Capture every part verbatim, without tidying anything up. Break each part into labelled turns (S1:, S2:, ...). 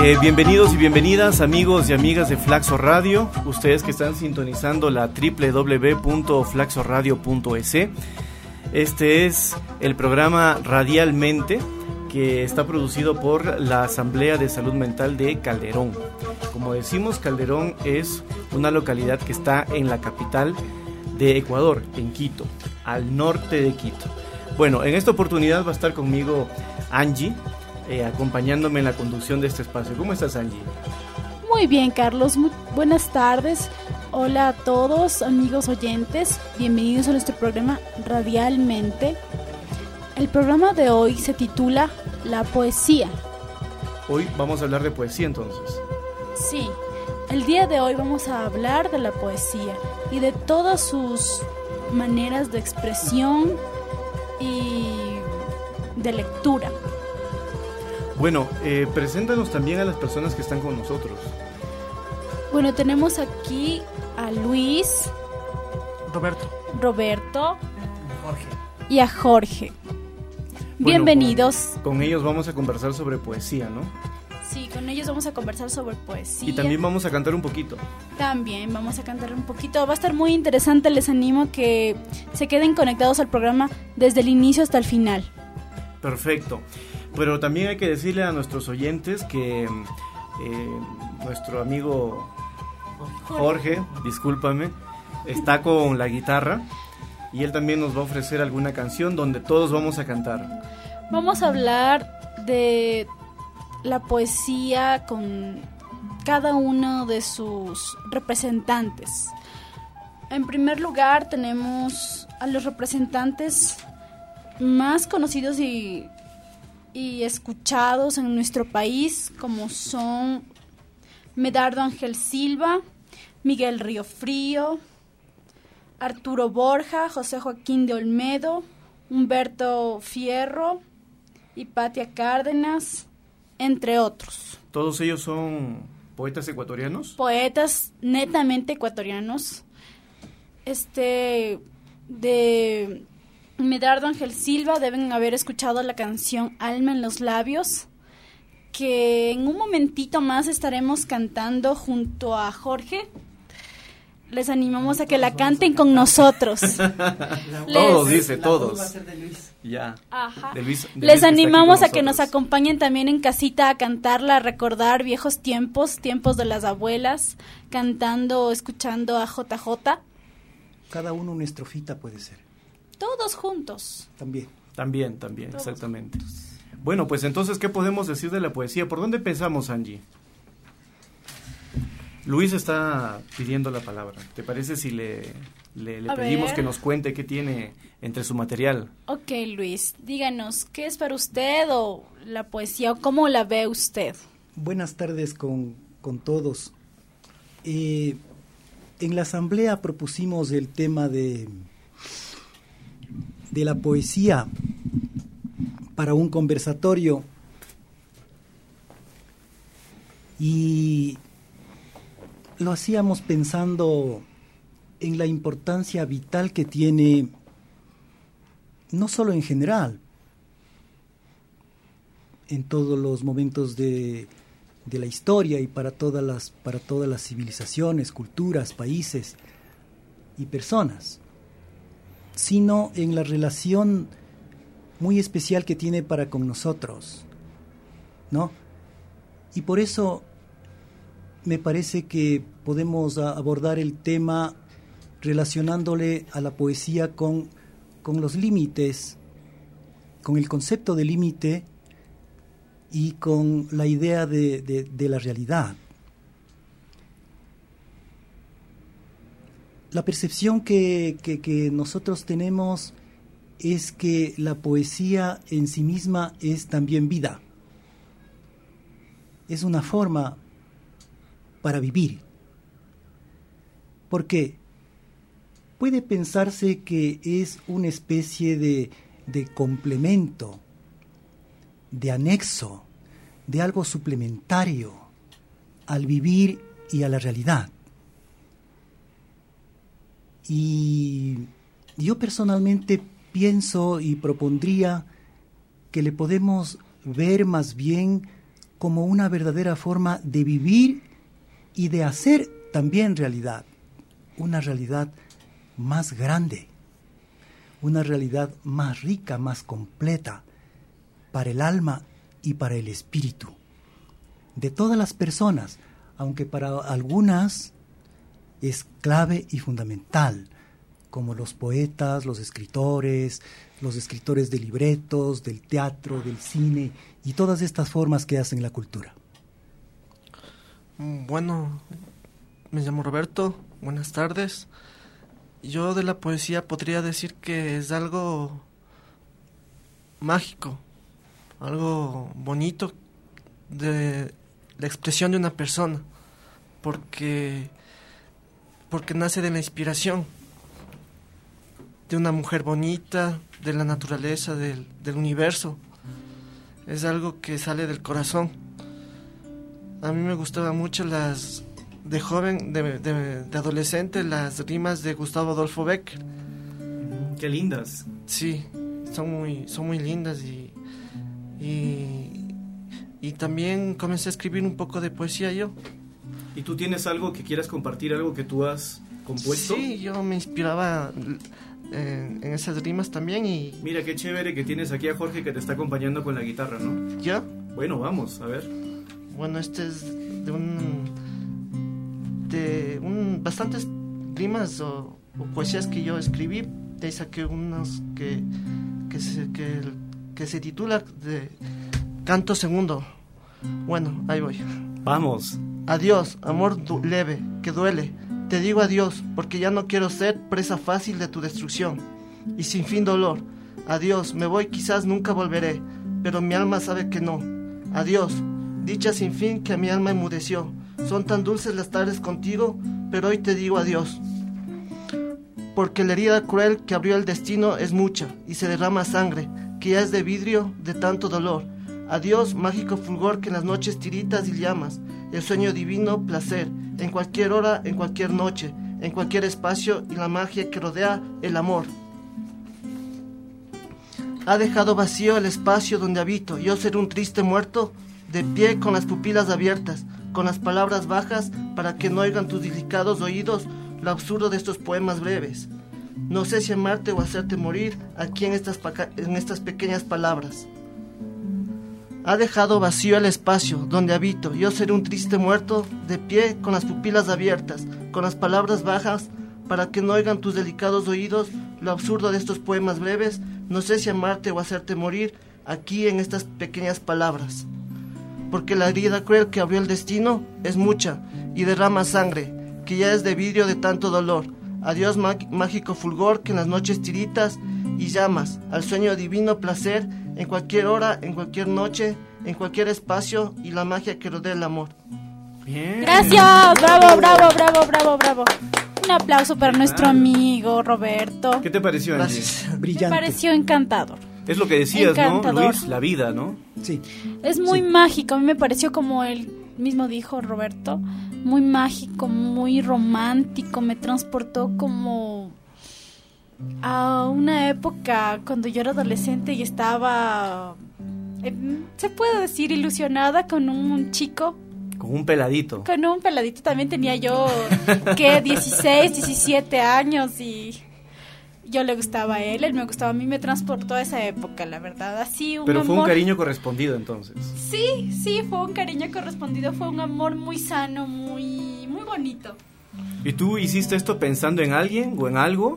S1: Eh, bienvenidos y bienvenidas amigos y amigas de Flaxo Radio, ustedes que están sintonizando la doble u doble u doble u punto flaxo radio punto e s. Este es el programa Radialmente, que está producido por la Asamblea de Salud Mental de Calderón. Como decimos, Calderón es una localidad que está en la capital de Ecuador, en Quito, al norte de Quito. Bueno, en esta oportunidad va a estar conmigo Angie, eh, acompañándome en la conducción de este espacio. ¿Cómo estás, Angie?
S2: Muy bien, Carlos. Muy buenas tardes. Hola a todos, amigos oyentes. Bienvenidos a nuestro programa Radialmente. El programa de hoy se titula La Poesía.
S1: Hoy vamos a hablar de poesía, entonces.
S2: Sí, el día de hoy vamos a hablar de la poesía y de todas sus maneras de expresión y de lectura.
S1: Bueno, eh, preséntanos también a las personas que están con nosotros.
S2: Bueno, tenemos aquí a Luis,
S3: Roberto,
S2: Roberto,
S3: Jorge
S2: y a Jorge.
S1: Bueno,
S2: Bienvenidos.
S1: Con, con ellos vamos a conversar sobre poesía, ¿no?
S2: Sí, con ellos vamos a conversar sobre poesía.
S1: Y también vamos a cantar un poquito.
S2: También vamos a cantar un poquito. Va a estar muy interesante. Les animo a que se queden conectados al programa desde el inicio hasta el final.
S1: Perfecto. Pero también hay que decirle a nuestros oyentes que eh, nuestro amigo Jorge, discúlpame, está con la guitarra y él también nos va a ofrecer alguna canción donde todos vamos a cantar.
S2: Vamos a hablar de la poesía con cada uno de sus representantes. En primer lugar tenemos a los representantes más conocidos y, y escuchados en nuestro país, como son Medardo Ángel Silva, Miguel Riofrío, Arturo Borja, José Joaquín de Olmedo, Humberto Fierro, Hipatia Cárdenas, entre otros.
S1: ¿Todos ellos son poetas ecuatorianos?
S2: Poetas netamente ecuatorianos. Este, de Medardo Ángel Silva deben haber escuchado la canción Alma en los labios, que en un momentito más estaremos cantando junto a Jorge. Les animamos a que la canten con nosotros.
S1: Todos, dice,
S3: la
S1: todos.
S3: voz va a ser de Luis.
S1: Ya.
S2: Ajá.
S1: De Luis, de Luis
S2: Les
S1: que
S2: animamos
S1: está
S2: a
S1: aquí
S2: que
S1: con
S2: nos
S1: nosotros.
S2: acompañen también en casita a cantarla, a recordar viejos tiempos, tiempos de las abuelas, cantando, escuchando a J J.
S4: Cada uno una estrofita puede ser.
S2: Todos juntos.
S4: También.
S1: También, también,
S2: Todos
S1: exactamente. Bueno, pues entonces, ¿qué podemos decir de la poesía? ¿Por dónde pensamos, Angie? Luis está pidiendo la palabra. ¿Te parece si le, le, le
S2: A
S1: pedimos
S2: ver.
S1: que nos cuente qué tiene entre su material?
S2: Ok, Luis, díganos, ¿qué es para usted o la poesía o cómo la ve usted?
S4: Buenas tardes con, con todos. Eh, en la asamblea propusimos el tema de, de la poesía para un conversatorio y lo hacíamos pensando en la importancia vital que tiene, no solo en general, en todos los momentos de, de la historia y para todas las, para todas las civilizaciones, culturas, países y personas, sino en la relación muy especial que tiene para con nosotros, ¿no? Y por eso me parece que podemos a, abordar el tema relacionándole a la poesía con, con los límites, con el concepto de límite y con la idea de, de, de la realidad. La percepción que, que, que nosotros tenemos es que la poesía en sí misma es también vida. Es una forma para vivir. Porque puede pensarse que es una especie de, de complemento, de anexo, de algo suplementario al vivir y a la realidad. Y yo personalmente pienso y propondría que le podemos ver más bien como una verdadera forma de vivir y de hacer también realidad, una realidad más grande, una realidad más rica, más completa para el alma y para el espíritu de todas las personas, aunque para algunas es clave y fundamental, como los poetas, los escritores, los escritores de libretos, del teatro, del cine y todas estas formas que hacen la cultura.
S3: Bueno, me llamo Roberto, buenas tardes. Yo de la poesía podría decir que es algo mágico, algo bonito de la expresión de una persona, porque, porque nace de la inspiración de una mujer bonita, de la naturaleza, del, del universo. Es algo que sale del corazón. A mí me gustaban mucho las, de joven, de, de, de adolescente, las rimas de Gustavo Adolfo Bécquer.
S1: Qué lindas.
S3: Sí, son muy, son muy lindas y, y, y también comencé a escribir un poco de poesía yo.
S1: ¿Y tú tienes algo que quieras compartir, algo que tú has compuesto?
S3: Sí, yo me inspiraba en, en esas rimas también y...
S1: Mira, qué chévere que tienes aquí a Jorge que te está acompañando con la guitarra, ¿no?
S3: ¿Ya?
S1: Bueno, vamos, a ver.
S3: Bueno, este es de un... de un... bastantes rimas o, o poesías que yo escribí. De ahí saqué unos que, que, se, que, que se titula de Canto Segundo. Bueno, ahí voy.
S1: Vamos.
S3: Adiós, amor du- leve, que duele. Te digo adiós, porque ya no quiero ser presa fácil de tu destrucción. Y sin fin dolor. Adiós, me voy, quizás nunca volveré, pero mi alma sabe que no. Adiós, dicha sin fin que a mi alma enmudeció. Son tan dulces las tardes contigo, pero hoy te digo adiós. Porque la herida cruel que abrió el destino es mucha, y se derrama sangre, que ya es de vidrio de tanto dolor. Adiós, mágico fulgor que en las noches tiritas y llamas, el sueño divino, placer, en cualquier hora, en cualquier noche, en cualquier espacio, y la magia que rodea el amor. Ha dejado vacío el espacio donde habito, yo seré un triste muerto, de pie con las pupilas abiertas, con las palabras bajas, para que no oigan tus delicados oídos lo absurdo de estos poemas breves. No sé si amarte o hacerte morir aquí en estas, paca- en estas pequeñas palabras. Ha dejado vacío el espacio donde habito, yo seré un triste muerto, de pie con las pupilas abiertas, con las palabras bajas, para que no oigan tus delicados oídos lo absurdo de estos poemas breves. No sé si amarte o hacerte morir aquí en estas pequeñas palabras. Porque la herida cruel que abrió el destino es mucha y derrama sangre, que ya es de vidrio de tanto dolor. Adiós, mag- mágico fulgor que en las noches tiritas y llamas al sueño divino placer, en cualquier hora, en cualquier noche, en cualquier espacio, y la magia que rodea el amor.
S1: Bien.
S2: Gracias, bravo, bravo, bravo, bravo, bravo. Un aplauso para nuestro amigo Roberto.
S1: ¿Qué te pareció, Angie?
S3: Gracias.
S2: Me
S4: Brillante.
S2: pareció encantador.
S1: Es lo que decías, ¿no,
S2: Encantador.
S1: Luis? La vida, ¿no?
S4: Sí.
S2: Es muy
S4: Sí.
S2: mágico, a mí me pareció como él mismo dijo Roberto, muy mágico, muy romántico, me transportó como a una época cuando yo era adolescente y estaba, eh, se puede decir, ilusionada con un chico,
S1: Con un peladito.
S2: con un peladito, también tenía yo, que dieciséis, diecisiete años y... Yo le gustaba a él, él me gustaba a mí, me transportó a esa época, la verdad, así un
S1: Pero
S2: amor...
S1: fue un cariño correspondido, entonces.
S2: Sí, sí, fue un cariño correspondido, fue un amor muy sano, muy, muy bonito.
S1: ¿Y tú hiciste esto pensando en alguien o en algo?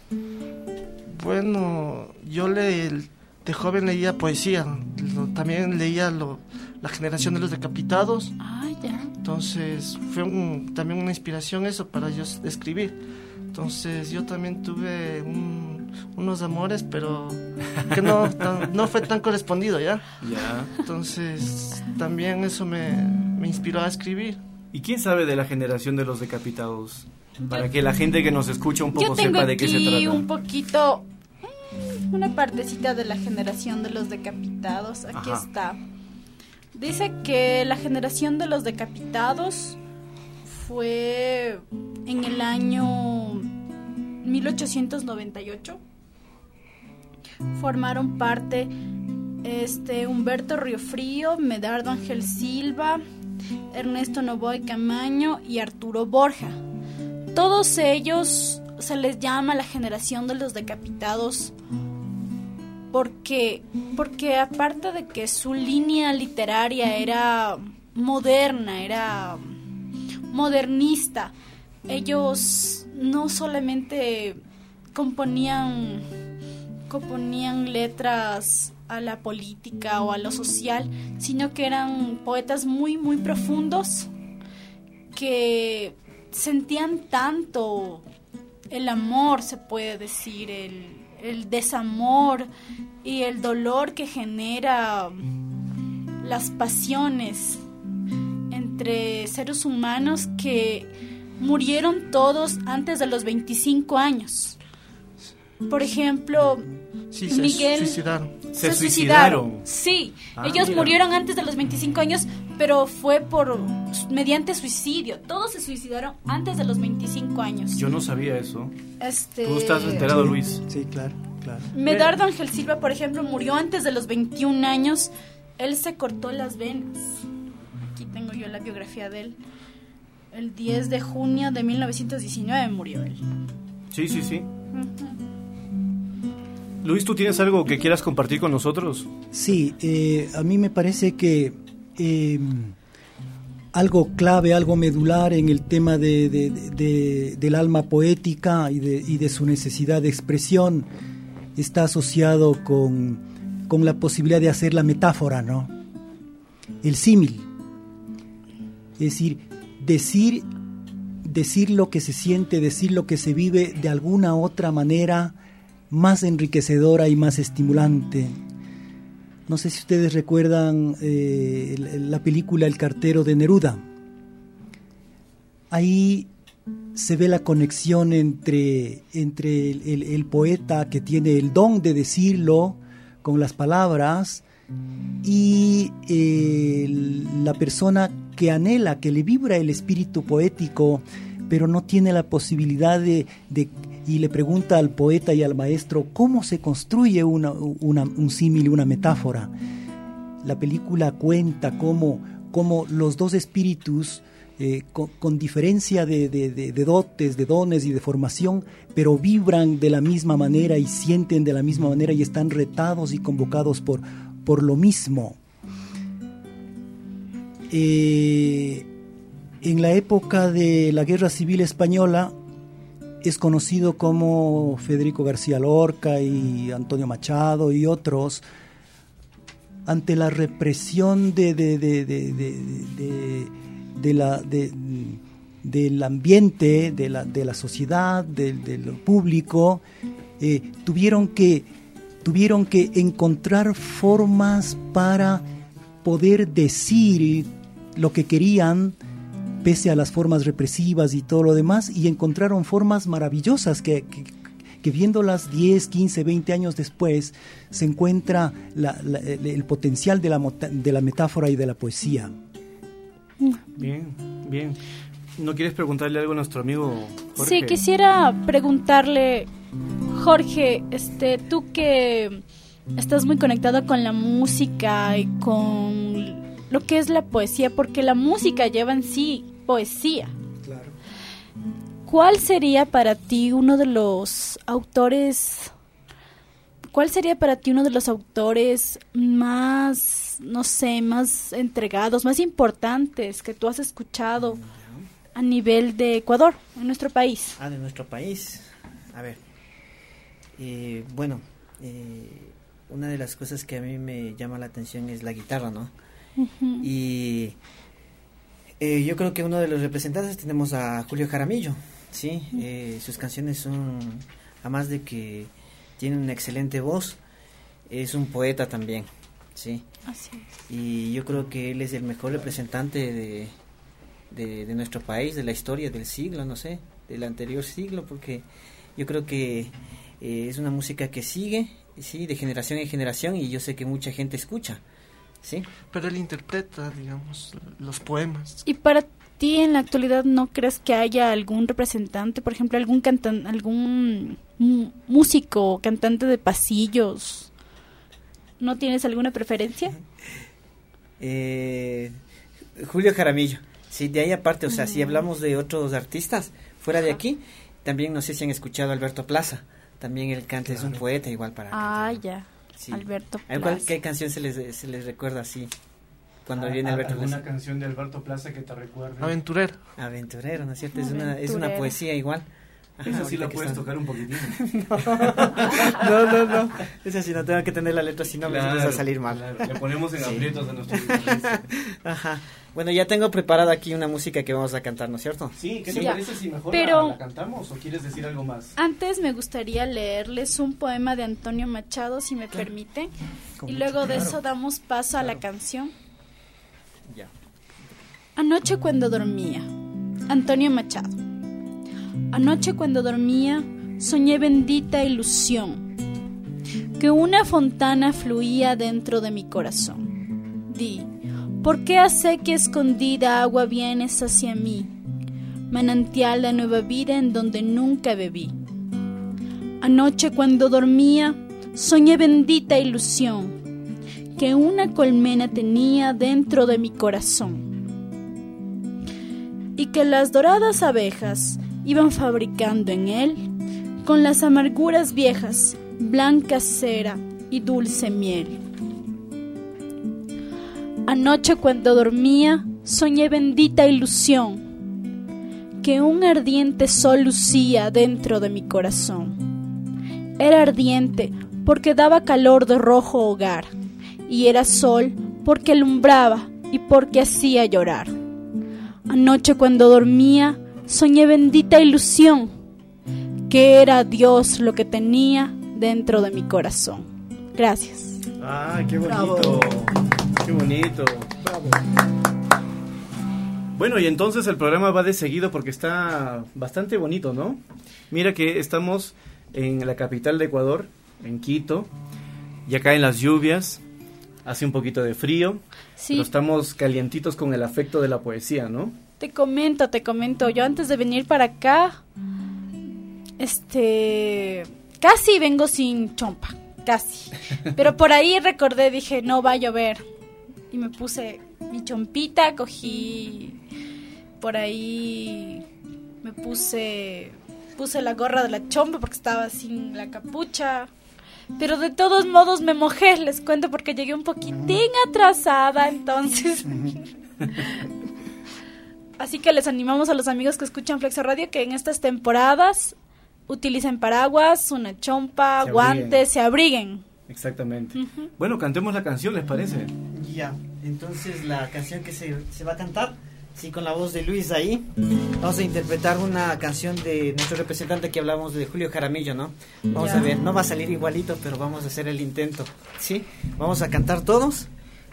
S3: Bueno, yo le, de joven leía poesía, lo- también leía lo, La generación de los decapitados,
S2: Ah, ya.
S3: entonces fue un- también una inspiración eso para yo s- escribir. Entonces yo también tuve un- unos amores, pero que no, tan- no fue tan correspondido, ¿ya?
S1: Ya.
S3: Entonces también eso me, me inspiró a escribir.
S1: ¿Y quién sabe de la generación de los decapitados? Para que la gente que nos escucha un poco
S2: Yo tengo
S1: sepa de qué se
S2: aquí
S1: trata.
S2: un poquito, mm, una partecita de la generación de los decapitados. Aquí
S1: Ajá.
S2: está. Dice que la generación de los decapitados fue en el año mil ochocientos noventa y ocho. Formaron parte este Humberto Riofrío, Medardo Ángel Silva, Ernesto Novoa Camaño y Arturo Borja. Todos ellos se les llama la generación de los decapitados porque, porque aparte de que su línea literaria era moderna, era modernista, ellos no solamente componían, componían letras a la política o a lo social, sino que eran poetas muy, muy profundos que sentían tanto el amor, se puede decir, el, el desamor y el dolor que genera las pasiones entre seres humanos, que murieron todos antes de los veinticinco años. Por ejemplo,
S3: sí, se
S2: Miguel...
S3: suicidaron.
S1: Se, se suicidaron.
S2: suicidaron. Sí,
S1: ah,
S2: ellos
S1: mira.
S2: murieron antes de los veinticinco años, pero fue por mediante suicidio. Todos se suicidaron antes de los veinticinco años.
S1: Yo no sabía eso.
S2: Este...
S1: ¿Tú estás enterado,
S4: Sí,
S1: Luis?
S4: Sí, claro, claro.
S2: Medardo Ángel Silva, por ejemplo, murió antes de los veintiún años. Él se cortó las venas. Aquí tengo yo la biografía de él. El diez de junio de mil novecientos diecinueve murió él.
S1: Sí, sí, sí. Luis, ¿tú tienes algo que quieras compartir con nosotros?
S4: Sí, eh, a mí me parece que eh, algo clave, algo medular en el tema de, de, de, de, del alma poética y de, y de su necesidad de expresión está asociado con, con la posibilidad de hacer la metáfora, ¿no? El símil. Es decir, decir, decir lo que se siente, decir lo que se vive de alguna otra manera más enriquecedora y más estimulante. No sé si ustedes recuerdan eh, la película El cartero de Neruda. Ahí se ve la conexión entre, entre el, el, el poeta que tiene el don de decirlo con las palabras y eh, la persona que anhela, que le vibra el espíritu poético, pero no tiene la posibilidad de, de y le pregunta al poeta y al maestro cómo se construye una, una, un símil, una metáfora. La película cuenta cómo, cómo los dos espíritus, eh, con, con diferencia de, de, de, de dotes, de dones y de formación, pero vibran de la misma manera y sienten de la misma manera y están retados y convocados por, por lo mismo. Eh, en la época de la Guerra Civil Española, es conocido como Federico García Lorca y Antonio Machado y otros, ante la represión de, de, de, de, de, de, de la, de, del ambiente, de la, de la sociedad, de, de lo público, eh, tuvieron que, tuvieron que encontrar formas para poder decir lo que querían, pese a las formas represivas y todo lo demás, y encontraron formas maravillosas que, que, que viéndolas diez, quince, veinte años después, se encuentra la, la, el, el potencial de la, de la metáfora y de la poesía.
S1: Bien, bien. ¿No quieres preguntarle algo a nuestro amigo Jorge?
S2: Sí, quisiera preguntarle, Jorge, este, tú que estás muy conectado con la música y con lo que es la poesía, porque la música lleva en sí poesía.
S4: Claro.
S2: ¿Cuál sería para ti uno de los autores, cuál sería para ti uno de los autores más, no sé, más entregados, más importantes que tú has escuchado a nivel de Ecuador, en nuestro país?
S5: Ah, de nuestro país. A ver, eh, bueno, eh, una de las cosas que a mí me llama la atención es la guitarra, ¿no? Uh-huh. Y eh, yo creo que uno de los representantes tenemos a Julio Jaramillo, ¿sí? Uh-huh. Eh, sus canciones son, además de que tiene una excelente voz, es un poeta también, ¿sí?
S2: Así es.
S5: Y yo creo que él es el mejor representante de, de, de nuestro país, de la historia del siglo, no sé, del anterior siglo, porque yo creo que eh, es una música que sigue, sí, de generación en generación, y yo sé que mucha gente escucha. Sí.
S3: Pero él interpreta, digamos, los poemas.
S2: ¿Y para ti en la actualidad no crees que haya algún representante, por ejemplo, algún cantan, algún m- músico, cantante de pasillos ¿No tienes alguna preferencia?
S5: Eh, Julio Jaramillo. Sí, de ahí aparte, o sea, mm. si hablamos de otros artistas fuera Ajá. de aquí, también no sé si han escuchado a Alberto Plaza. También él canta, claro. es un poeta igual para
S2: Ah,
S5: cantar.
S2: ya. Sí. Alberto Plaza.
S5: Igual, ¿qué canción se les, se les recuerda así? Cuando ah, viene Alberto
S1: ¿alguna
S5: Plaza.
S1: ¿Alguna canción de Alberto Plaza que te recuerde?
S3: Aventurero.
S5: Aventurero, ¿no es cierto? Es una, es una poesía igual.
S1: Ajá, esa sí la puedes están... tocar un poquitín.
S5: no, no, no. Esa sí no tengo que tener la letra, si no claro, me va a salir mal.
S1: Claro. Le ponemos en sí. aprietos a nuestro
S5: Ajá. Bueno, ya tengo preparada aquí una música que vamos a cantar, ¿no es cierto?
S1: Sí, ¿qué
S5: sí.
S1: te parece si mejor
S2: Pero,
S1: la, la cantamos o quieres decir algo más?
S2: Antes me gustaría leerles un poema de Antonio Machado, si me claro. permite. Con y luego mucho, de claro. eso damos paso claro. a la canción.
S5: Ya.
S2: Anoche cuando dormía. Antonio Machado. Anoche cuando dormía soñé bendita ilusión, que una fontana fluía dentro de mi corazón. Di, ¿por qué acequia escondida agua vienes hacia mí? Manantial de nueva vida en donde nunca bebí. Anoche cuando dormía soñé bendita ilusión, que una colmena tenía dentro de mi corazón, y que las doradas abejas iban fabricando en él, con las amarguras viejas, blanca cera y dulce miel. Anoche cuando dormía, soñé bendita ilusión, que un ardiente sol lucía dentro de mi corazón. Era ardiente porque daba calor de rojo hogar, y era sol porque alumbraba y porque hacía llorar. Anoche cuando dormía, soñé bendita ilusión, que era Dios lo que tenía dentro de mi corazón. Gracias.
S1: ¡Ay, qué bonito! Bravo. ¡Qué bonito! Bravo. Bueno, y entonces el programa va de seguido porque está bastante bonito, ¿no? Mira que estamos en la capital de Ecuador, en Quito, y acá en las lluvias, hace un poquito de frío, sí. pero estamos calientitos con el afecto de la poesía, ¿no?
S2: Te comento, te comento, yo antes de venir para acá, este, casi vengo sin chompa, casi, pero por ahí recordé, dije, no va a llover, y me puse mi chompita, cogí, por ahí me puse, puse la gorra de la chompa porque estaba sin la capucha, pero de todos modos me mojé, les cuento, porque llegué un poquitín atrasada, entonces... Así que les animamos a los amigos que escuchan Flexo Radio que en estas temporadas utilicen paraguas, una chompa, se guantes, abriguen. se abriguen.
S1: Exactamente. Uh-huh. Bueno, cantemos la canción, ¿les parece?
S5: Ya, entonces la canción que se, se va a cantar, sí, con la voz de Luis ahí, vamos a interpretar una canción de nuestro representante que hablamos de Julio Jaramillo, ¿no? Vamos ya. a ver, no va a salir igualito, pero vamos a hacer el intento, ¿sí? Vamos a cantar todos.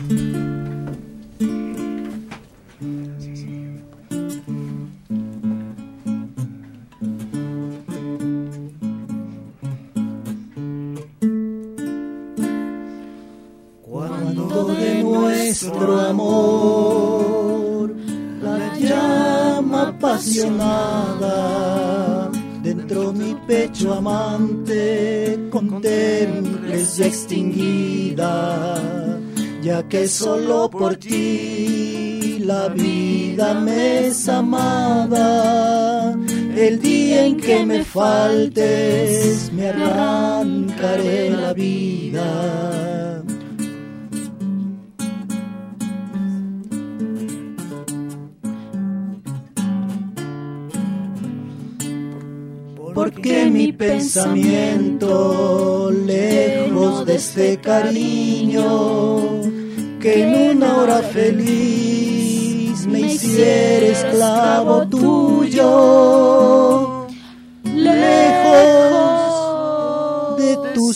S6: Nuestro amor, la llama apasionada, dentro mi pecho amante, contemples ya extinguida, ya que solo por ti la vida me es amada. El día en que me faltes, me arrancaré la vida. Porque mi pensamiento, lejos de este cariño, que en una hora feliz me hiciera esclavo tuyo, lejos de tus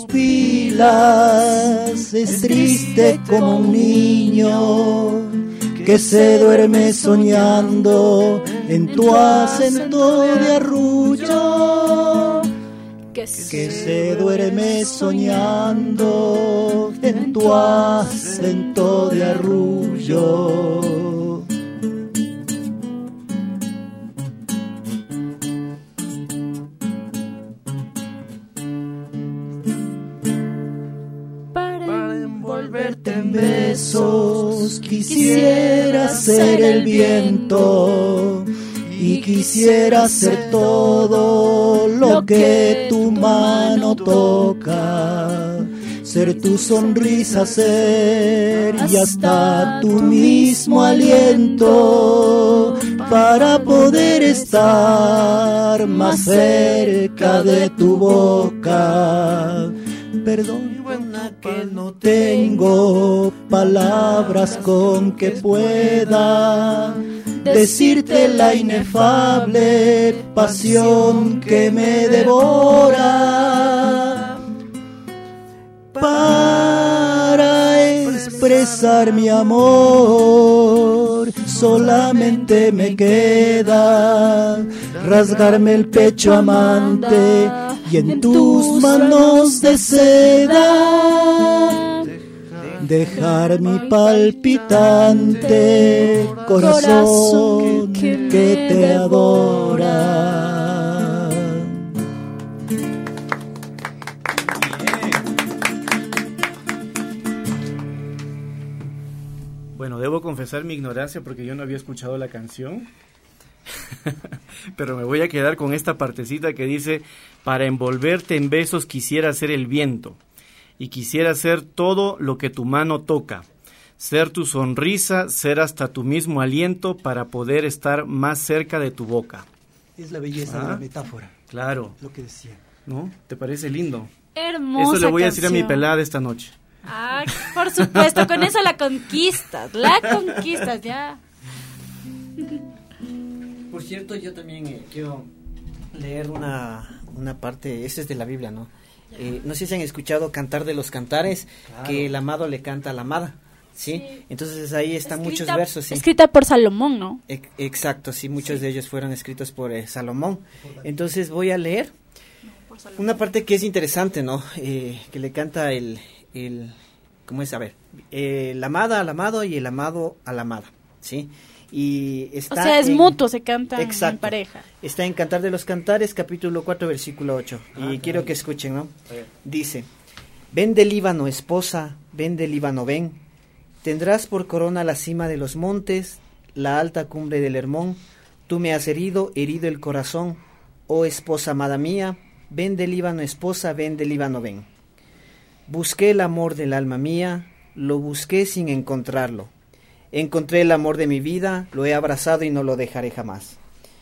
S6: pupilas, es triste como un niño que se duerme soñando en tu acento de arrullo, que se duerme soñando en tu acento de arrullo.
S2: Para
S6: envolverte en besos, quisiera ser el viento y quisiera ser todo lo que tu mano toca, ser tu sonrisa, ser y hasta tu mismo aliento, para poder estar más cerca de tu boca. Perdón que no tengo palabras con que pueda decirte la inefable pasión que me devora. Para expresar mi amor solamente me queda rasgarme el pecho amante y en tus manos de seda dejar mi palpitante corazón que te adora.
S1: Bueno, debo confesar mi ignorancia porque yo no había escuchado la canción. Pero me voy a quedar con esta partecita que dice: para envolverte en besos quisiera ser el viento y quisiera ser todo lo que tu mano toca, ser tu sonrisa, ser hasta tu mismo aliento, para poder estar más cerca de tu boca.
S4: Es la belleza
S1: ah,
S4: de la metáfora.
S1: Claro.
S4: Lo que decía.
S1: ¿No? ¿Te parece lindo?
S2: Hermosa.
S1: Eso le voy a
S2: canción.
S1: decir a mi pelada esta noche.
S2: Ah, por supuesto, con eso la conquistas, la conquistas ya.
S5: Por cierto, yo también eh, quiero leer una, una parte, esta es de la Biblia, ¿no? Eh, no sé si han escuchado Cantar de los Cantares, claro, que el amado le canta a la amada, ¿sí? Sí. Entonces ahí están escrita, muchos versos, ¿sí?
S2: Escrita por Salomón, ¿no?
S5: E- exacto, sí, muchos sí. de ellos fueron escritos por eh, Salomón. Entonces voy a leer no, una parte que es interesante, ¿no? Eh, que le canta el, el, ¿cómo es? A ver, eh, la amada al amado y el amado a la amada, ¿sí? Y está
S2: o sea, es
S5: en,
S2: mutuo, se canta
S5: exacto,
S2: en pareja.
S5: Está en Cantar de los Cantares, capítulo cuatro, versículo ocho. Ah, y quiero que escuchen, ¿no? Dice: ven del Líbano, esposa, ven del Líbano, ven. Tendrás por corona la cima de los montes, la alta cumbre del Hermón. Tú me has herido, herido el corazón, oh esposa amada mía. Ven del Líbano, esposa, ven del Líbano, ven. Busqué el amor del alma mía, lo busqué sin encontrarlo. Encontré el amor de mi vida, lo he abrazado y no lo dejaré jamás.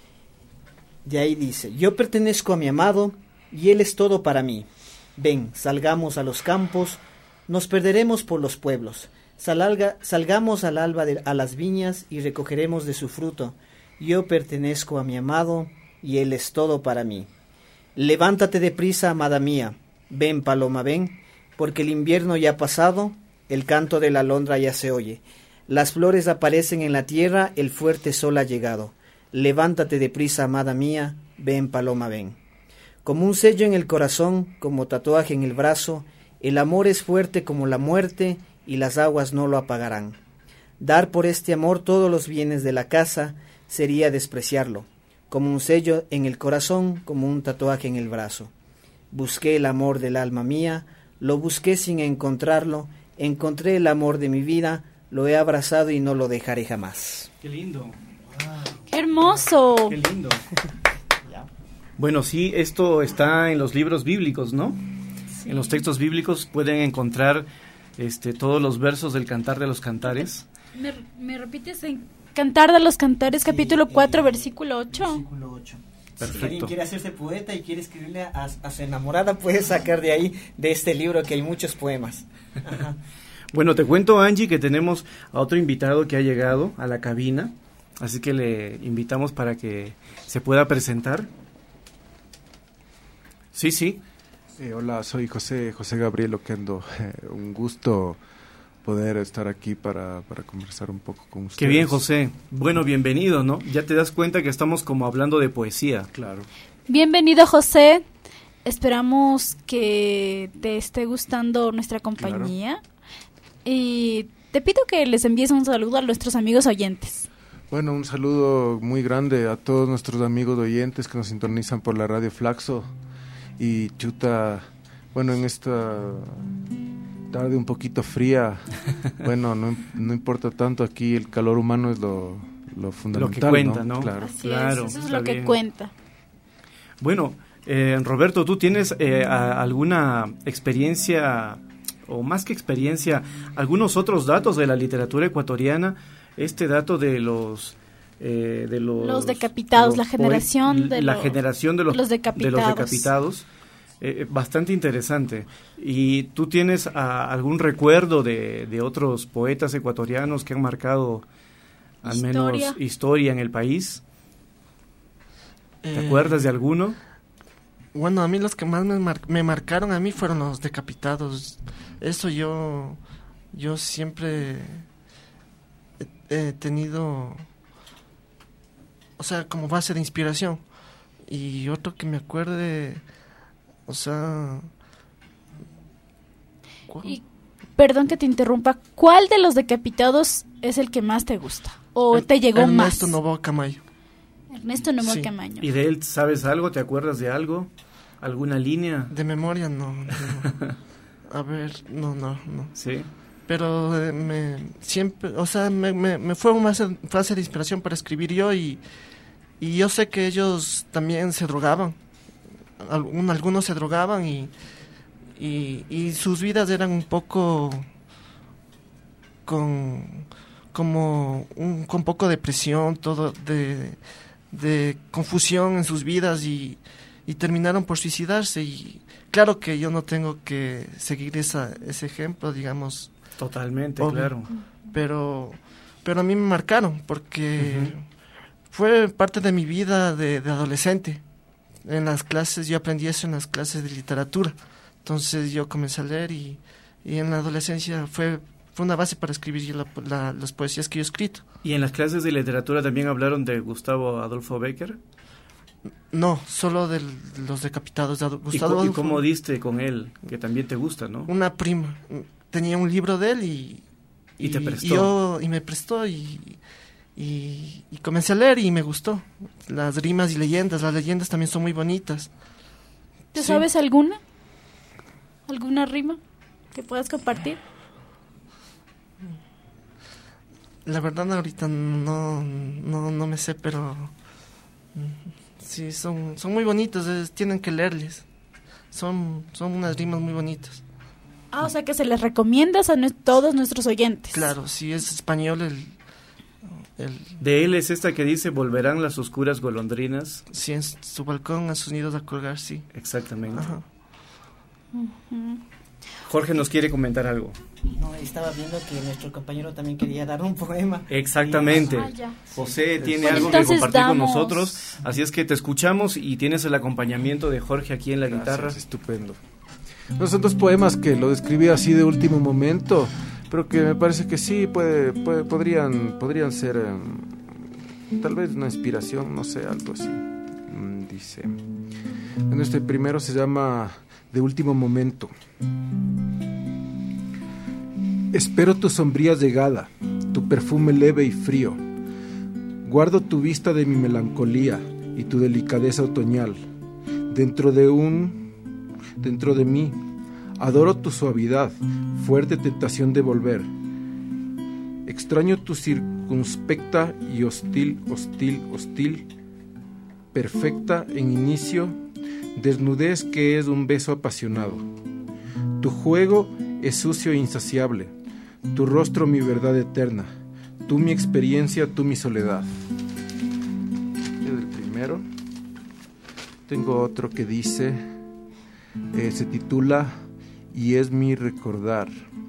S5: De ahí dice: yo pertenezco a mi amado y él es todo para mí. Ven, salgamos a los campos, nos perderemos por los pueblos. Salga, salgamos al alba de, a las viñas y recogeremos de su fruto. Yo pertenezco a mi amado y él es todo para mí. Levántate deprisa, amada mía. Ven, paloma, ven, porque el invierno ya ha pasado, el canto de la alondra ya se oye. Las flores aparecen en la tierra, el fuerte sol ha llegado. Levántate deprisa, amada mía, ven, paloma, ven. Como un sello en el corazón, como tatuaje en el brazo, el amor es fuerte como la muerte, y las aguas no lo apagarán. Dar por este amor todos los bienes de la casa sería despreciarlo, como un sello en el corazón, como un tatuaje en el brazo. Busqué el amor del alma mía, lo busqué sin encontrarlo, encontré el amor de mi vida, lo he abrazado y no lo dejaré jamás.
S1: ¡Qué lindo! Wow.
S2: ¡Qué hermoso!
S1: ¡Qué lindo! Bueno, sí, esto está en los libros bíblicos, ¿no? Sí. En los textos bíblicos pueden encontrar este, todos los versos del Cantar de los Cantares.
S2: ¿Me, me repites en Cantar de los Cantares, sí, capítulo cuatro, eh, versículo ocho?
S5: Versículo ocho.
S1: Perfecto.
S5: Si alguien quiere hacerse poeta y quiere escribirle a, a su enamorada, puede sacar de ahí, de este libro, que hay muchos poemas. Ajá.
S1: Bueno, te cuento, Angie, que tenemos a otro invitado que ha llegado a la cabina, así que le invitamos para que se pueda presentar. Sí, sí.
S7: Eh, hola, soy José José Gabriel Oquendo. Eh, un gusto poder estar aquí para, para conversar un poco con ustedes.
S1: Qué bien, José. Bueno, bienvenido, ¿no? Ya te das cuenta que estamos como hablando de poesía.
S7: Claro.
S2: Bienvenido, José. Esperamos que te esté gustando nuestra compañía. Claro. Y te pido que les envíes un saludo a nuestros amigos oyentes.
S7: Bueno, un saludo muy grande a todos nuestros amigos oyentes que nos sintonizan por la radio Flaxo. Y chuta, bueno, en esta tarde un poquito fría, bueno, no, no importa tanto, aquí el calor humano es lo, lo fundamental.
S1: Lo que cuenta, ¿no?
S7: ¿no? Claro.
S2: Así
S1: claro,
S2: es, eso es
S1: está
S2: lo que
S1: bien.
S2: cuenta.
S1: Bueno, eh, Roberto, ¿tú tienes eh, a, alguna experiencia, o más que experiencia, algunos otros datos de la literatura ecuatoriana? Este dato de los... Eh, de los,
S2: Los decapitados,
S1: los
S2: la generación de
S1: la
S2: los-
S1: generación de los,
S2: los decapitados.
S1: de los decapitados, eh, bastante interesante. ¿Y tú tienes a, algún recuerdo de, de otros poetas ecuatorianos que han marcado al
S2: Historia.
S1: menos historia en el país? ¿Te
S3: Eh,
S1: acuerdas de alguno?
S3: Bueno, a mí los que más me, mar- me marcaron a mí fueron los decapitados. Eso yo, yo siempre he, he tenido, o sea, como base de inspiración. Y otro que me acuerde, o sea... ¿cuál?
S2: Y, perdón que te interrumpa, ¿cuál de los decapitados es el que más te gusta? ¿O
S3: Er-
S2: te llegó
S3: Ernesto
S2: más?
S3: Novoa Camayo.
S2: Ernesto Novoa
S3: Sí.
S2: Camaño.
S1: ¿Y de él sabes algo? ¿Te acuerdas de algo? ¿Alguna línea?
S3: De memoria no. no. A ver, no, no, no.
S1: Sí.
S3: Pero eh, me siempre, o sea, me, me, me fue una base, base de inspiración para escribir yo y, y yo sé que ellos también se drogaban. Algún- algunos se drogaban y, y, y sus vidas eran un poco con como un con poco de presión, todo de, de confusión en sus vidas y, y terminaron por suicidarse. Y claro que yo no tengo que seguir esa, ese ejemplo, digamos,
S1: Totalmente,
S3: obvio,
S1: claro.
S3: pero pero a mí me marcaron porque
S1: Ujú.
S3: fue parte de mi vida de, de adolescente. En las clases, yo aprendí eso en las clases de literatura. Entonces yo comencé a leer y, y en la adolescencia fue, fue una base para escribir yo la- la- las poesías que yo he escrito.
S1: ¿Y en las clases de literatura también hablaron de Gustavo Adolfo Bécquer?
S3: No, solo de los decapitados de Ado-
S1: ¿Y,
S3: Gustavo
S1: co- y
S3: Adolfo.
S1: cómo diste con él? Que también te gusta, ¿no?
S3: Una prima tenía un libro de él y,
S1: Y te prestó.
S3: y yo y me prestó y, y, y comencé a leer y me gustó. Las rimas y leyendas, las leyendas también son muy bonitas.
S2: ¿Te
S3: Sí.
S2: sabes alguna? ¿Alguna rima que puedas compartir?
S3: La verdad ahorita no, no, no me sé, pero mm, sí, son, son muy bonitos, es- tienen que leerles. Son, son unas rimas muy bonitas.
S2: Ah, o sea que se les recomiendas a nue- todos nuestros oyentes.
S3: Claro, si es español el... el
S1: De él es esta que dice, volverán las oscuras golondrinas.
S3: si en su balcón a sus nidos a colgar, sí.
S1: Exactamente.
S3: Ajá.
S1: Jorge nos quiere comentar algo.
S5: No, estaba viendo que nuestro compañero también quería dar un poema.
S1: Exactamente.
S2: Ah, ya.
S1: José tiene
S2: Bueno,
S1: algo que
S2: entonces
S1: compartir con
S2: damos-
S1: nosotros, así es que te escuchamos y tienes el acompañamiento de Jorge aquí en la guitarra.
S7: Gracias, estupendo. No, son dos poemas que lo describí así de último momento, pero que me parece que sí puede, puede- podrían, podrían ser eh, tal vez una inspiración, no sé, algo así. Mm, dice, bueno, este primero se llama De último momento. Espero tu sombría llegada, tu perfume leve y frío. Guardo tu vista de mi melancolía y tu delicadeza otoñal. Dentro de un, dentro de mí, adoro tu suavidad, fuerte tentación de volver. Extraño tu circunspecta y hostil, hostil, hostil, perfecta en inicio, desnudez que es un beso apasionado. Tu juego es sucio e insaciable, tu rostro mi verdad eterna, tú mi experiencia, tú mi soledad. Es el primero. Tengo otro que dice, eh, se titula Y es mi recordar.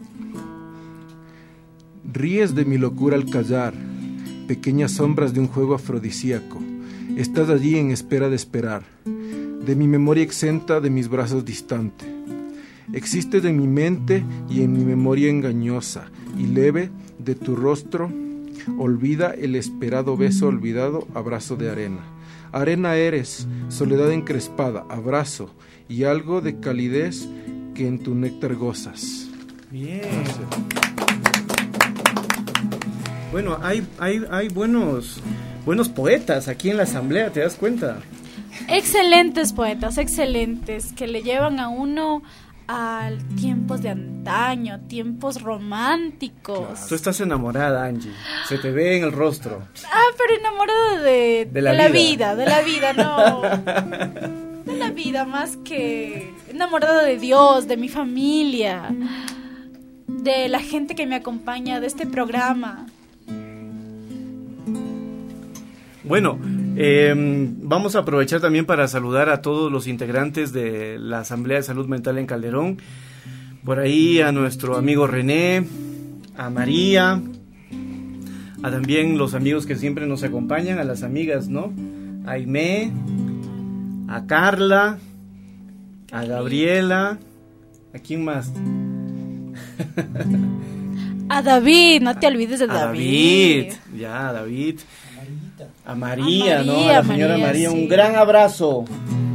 S7: Ríes de mi locura al callar, pequeñas sombras de un juego afrodisíaco. Estás allí en espera de esperar, de mi memoria exenta, de mis brazos distante. Existes en mi mente y en mi memoria engañosa y leve de tu rostro. Olvida el esperado beso olvidado, abrazo de arena. Arena eres, soledad encrespada, abrazo y algo de calidez que en tu néctar gozas.
S1: Bien. Bueno, hay, hay, hay buenos, buenos poetas aquí en la asamblea, ¿te das cuenta?
S2: Excelentes poetas, excelentes, que le llevan a uno a tiempos de antaño, tiempos románticos.
S1: Tú estás enamorada, Angie. Se te ve en el rostro.
S2: Ah, pero enamorada de,
S1: de, la,
S2: de la
S1: vida.
S2: vida, de la vida, no. De la vida, más que enamorada de Dios, de mi familia, de la gente que me acompaña, de este programa.
S1: Bueno, eh, vamos a aprovechar también para saludar a todos los integrantes de la Asamblea de Salud Mental en Calderón. Por ahí a nuestro amigo René, a María, a también los amigos que siempre nos acompañan, a las amigas, ¿no? A Aimé, a Carla, a Gabriela, ¿a quién más?
S2: A David, no te olvides de
S1: a
S2: David.
S1: David. Ya, a David. A María,
S2: a María,
S1: ¿no? A la señora
S2: María,
S1: María,
S2: sí.
S1: Un gran abrazo.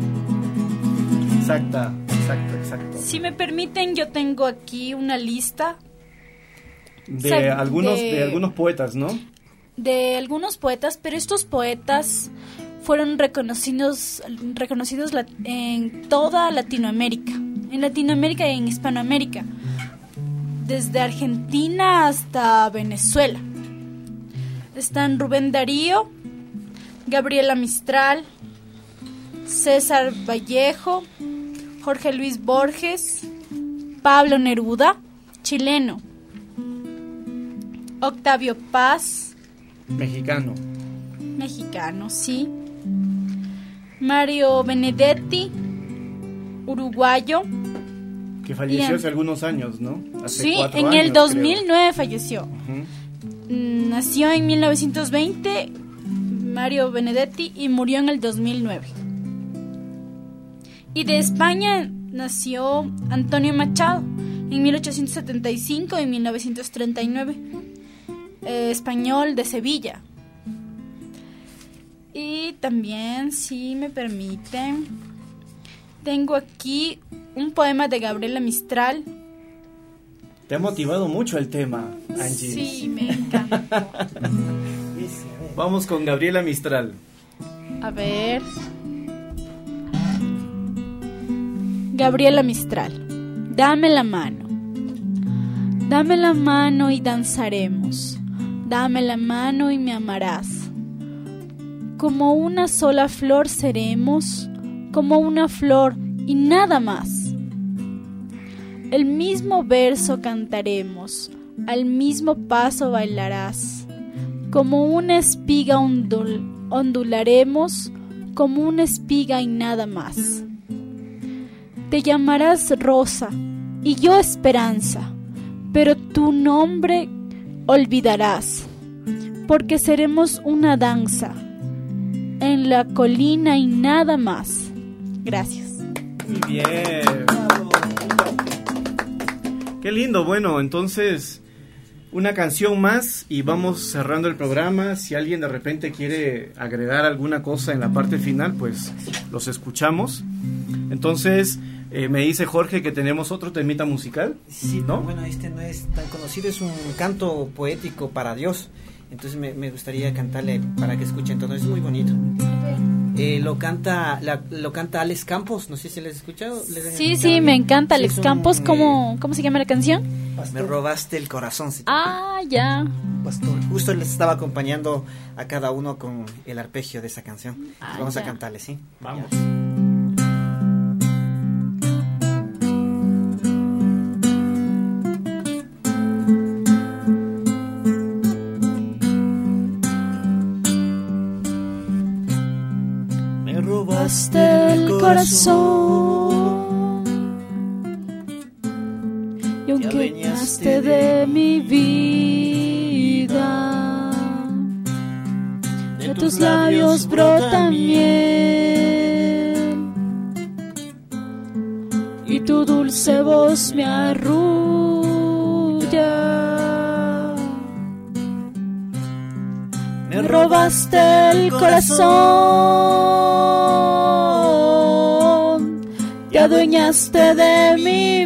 S1: Exacta, exacto, exacto.
S2: Si me permiten, yo tengo aquí una lista
S1: De
S2: Sab-
S1: algunos,
S2: de-
S1: de algunos poetas, ¿no?
S2: de algunos poetas, pero estos poetas fueron reconocidos, reconocidos la- en toda Latinoamérica, en Latinoamérica y en Hispanoamérica, desde Argentina hasta Venezuela. Están Rubén Darío, Gabriela Mistral, César Vallejo, Jorge Luis Borges, Pablo Neruda, chileno, Octavio Paz,
S1: Mexicano.
S2: mexicano, sí, Mario Benedetti, uruguayo.
S1: Que falleció
S2: Bien.
S1: hace algunos años, ¿no? Hace
S2: Sí,
S1: cuatro
S2: en
S1: años,
S2: el dos mil nueve
S1: creo.
S2: falleció.
S1: Ujú.
S2: Mm, Nació en mil novecientos veinte, Mario Benedetti, y murió en el dos mil nueve. Y de España nació Antonio Machado en mil ochocientos setenta y cinco y mil novecientos treinta y nueve, eh, español de Sevilla. Y también, si me permiten, tengo aquí un poema de Gabriela Mistral.
S1: Te ha motivado mucho el tema, Angie.
S2: Sí, me encanta.
S1: Vamos con Gabriela Mistral.
S2: A ver. Gabriela Mistral, dame la mano. Dame la mano y danzaremos. Dame la mano y me amarás. Como una sola flor seremos, como una flor y nada más. El mismo verso cantaremos, al mismo paso bailarás. Como una espiga ondul- ondularemos, como una espiga y nada más. Te llamarás Rosa y yo Esperanza, pero tu nombre olvidarás, porque seremos una danza en la colina y nada más. Gracias.
S1: Muy bien. Qué lindo. Bueno, entonces una canción más y vamos cerrando el programa. Si alguien de repente quiere agregar alguna cosa en la parte final, pues los escuchamos. Entonces eh, me dice Jorge que tenemos otro temita musical.
S5: Sí,
S1: ¿no?
S5: bueno, este no es tan conocido, es un canto poético para Dios. Entonces me, me gustaría cantarle para que escuchen todo, es muy bonito. Eh, lo canta la, lo canta Alex Campos, no sé si les has escuchado. ¿Les han
S2: Sí,
S5: escuchado?
S2: sí, me encanta
S5: Sí,
S2: Alex
S5: es un,
S2: Campos.
S5: eh,
S2: ¿Cómo, ¿Cómo se llama la canción?
S5: Me robaste el corazón. Se llama.
S2: Ah, ya.
S5: Pastor. Justo les estaba acompañando a cada uno con el arpegio de esa canción.
S2: Ah,
S5: Vamos
S2: ya.
S5: a cantarle, ¿sí?
S1: Vamos.
S5: Me
S2: Robaste el corazón y aunque adueñaste de mi vida, de tus labios brota miel y tu dulce voz me arrulla. Me robaste el corazón, te adueñaste de mi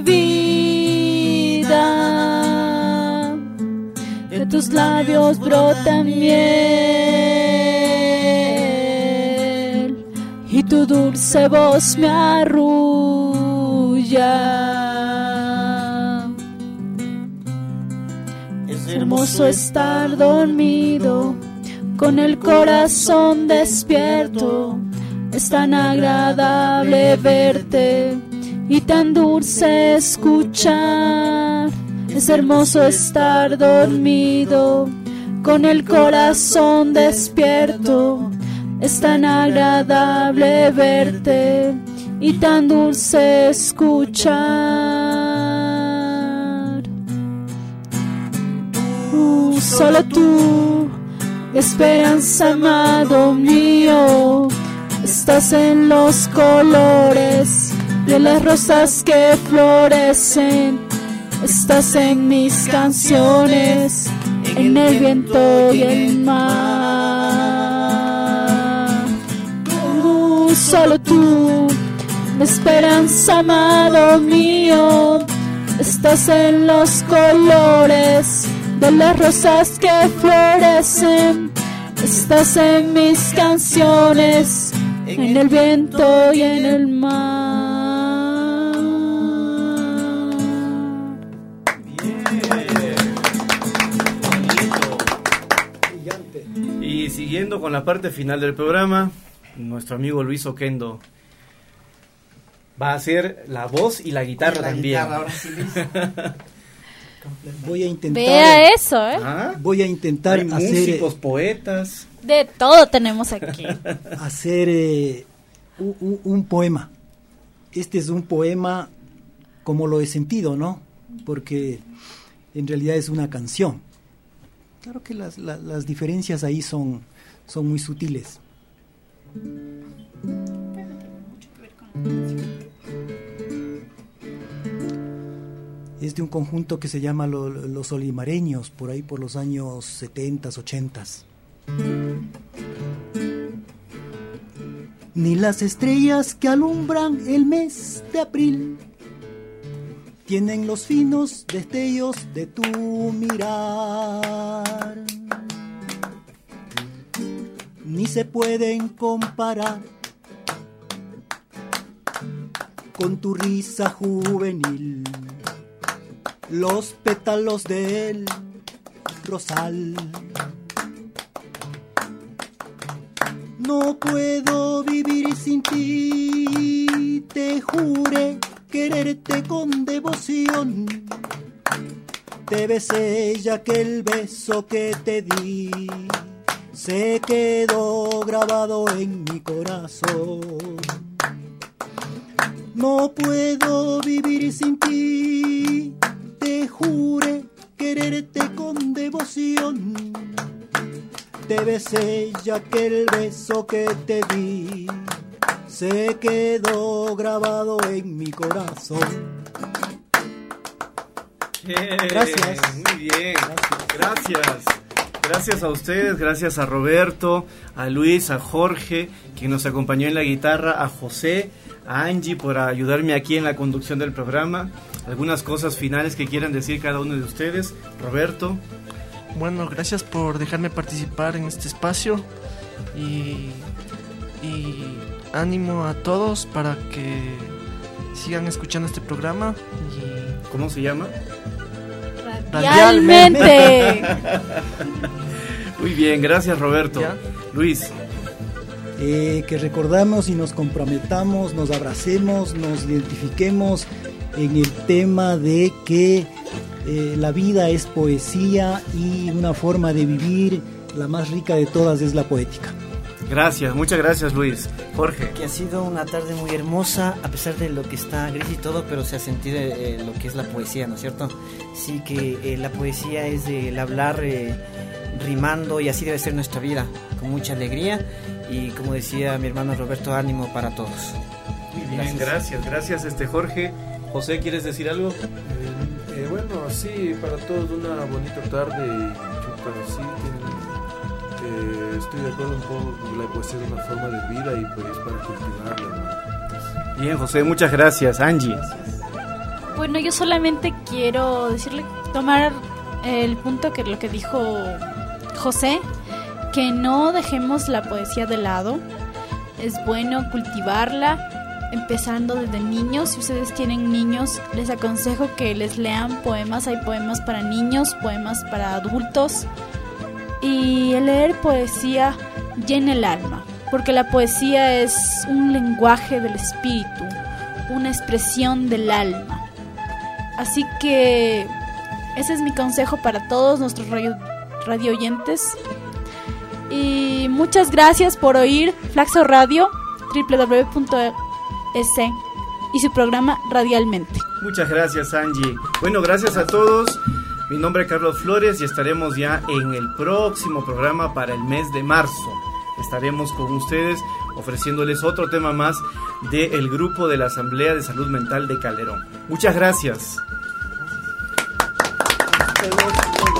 S2: vida, de tus labios brota miel y tu dulce voz me arrulla. ya. Es hermoso estar dormido, con el corazón despierto. Es tan agradable verte y tan dulce escuchar. Es hermoso estar dormido, con el corazón despierto. Es tan agradable verte y tan dulce escuchar. Tú, solo tú, esperanza, amado mío, estás en los colores de las rosas que florecen. Estás en mis canciones, en el viento y el mar. Tú, solo tú, esperanza, amado mío, estás en los colores de las rosas que florecen. Estás en mis canciones, en el viento y en el mar.
S1: Bien. Y siguiendo con la parte final del programa, nuestro amigo Luis Oquendo va a hacer la voz y la guitarra y la también. Guitarra, ahora sí, Luis.
S4: Voy a intentar.
S2: Vea eso, ¿eh?
S1: ¿Ah?
S4: Voy a intentar
S1: Hay
S4: hacer
S1: músicos, poetas.
S2: De todo tenemos aquí.
S4: Hacer eh, un, un poema. Este es un poema como lo he sentido, ¿no? Porque en realidad es una canción. Claro que las, las, las diferencias ahí son, son muy sutiles. Es de un conjunto que se llama lo, Los Olimareños, por ahí por los años setentas, ochentas. Ni las estrellas que alumbran el mes de abril tienen los finos destellos de tu mirar, ni se pueden comparar con tu risa juvenil, los pétalos del rosal. No puedo vivir sin ti, te juré quererte con devoción. Te besé y aquel beso que te di se quedó grabado en mi corazón. No puedo vivir sin ti, te juré quererte con devoción. Te besé y aquel beso que te di se quedó grabado en mi corazón.
S1: Bien,
S4: gracias.
S1: Muy bien, gracias. gracias. Gracias a ustedes, gracias a Roberto, a Luis, a Jorge, quien nos acompañó en la guitarra, a José, a Angie por ayudarme aquí en la conducción del programa. Algunas cosas finales que quieran decir cada uno de ustedes. Roberto.
S3: Bueno, gracias por dejarme participar en este espacio y, y ánimo a todos para que sigan escuchando este programa. Y...
S1: ¿Cómo se llama?
S2: Radialmente.
S1: Muy bien, gracias Roberto. ¿Ya? Luis.
S4: Eh, que recordamos y nos comprometamos, nos abracemos, nos identifiquemos en el tema de que eh, la vida es poesía y una forma de vivir, la más rica de todas es la poética.
S1: Gracias, muchas gracias Luis. Jorge.
S5: Que ha sido una tarde muy hermosa, a pesar de lo que está gris y todo, pero se ha sentido eh, lo que es la poesía, ¿no es cierto? Sí, que eh, la poesía es el hablar eh, rimando, y así debe ser nuestra vida, con mucha alegría, y como decía mi hermano Roberto, ánimo para todos.
S1: Muy bien, gracias, gracias, gracias este Jorge. José, ¿quieres decir algo?
S7: Eh, eh, bueno, sí, para todos una bonita tarde, chuta, sí, eh, estoy de acuerdo un poco con la poesía es una forma de vida y pues para cultivarla, ¿no?
S1: Bien, José, muchas gracias. Angie.
S2: Bueno, yo solamente quiero decirle, tomar el punto que lo que dijo José, que no dejemos la poesía de lado. Es bueno cultivarla empezando desde niños. Si ustedes tienen niños, les aconsejo que les lean poemas. Hay poemas para niños, poemas para adultos. Y el leer poesía llena el alma, porque la poesía es un lenguaje del espíritu, una expresión del alma. Así que ese es mi consejo para todos nuestros radio, radio oyentes. Y muchas gracias por oír Flaxo Radio, doble u doble u doble u punto es y su programa Radialmente.
S1: Muchas gracias, Angie. Bueno, gracias a todos. Mi nombre es Carlos Flores y estaremos ya en el próximo programa para el mes de marzo. Estaremos con ustedes ofreciéndoles otro tema más del grupo de la Asamblea de Salud Mental de Calderón. Muchas gracias.
S3: Gracias.